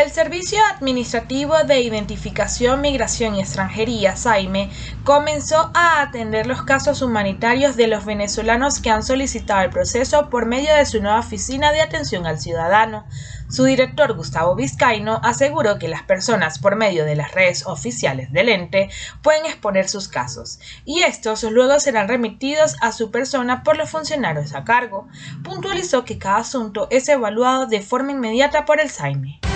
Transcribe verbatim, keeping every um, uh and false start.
El Servicio Administrativo de Identificación, Migración y Extranjería, SAIME, comenzó a atender los casos humanitarios de los venezolanos que han solicitado el proceso por medio de su nueva oficina de atención al ciudadano. Su director, Gustavo Vizcaíno, aseguró que las personas por medio de las redes oficiales del ente pueden exponer sus casos, y estos luego serán remitidos a su persona por los funcionarios a cargo. Puntualizó que cada asunto es evaluado de forma inmediata por el SAIME.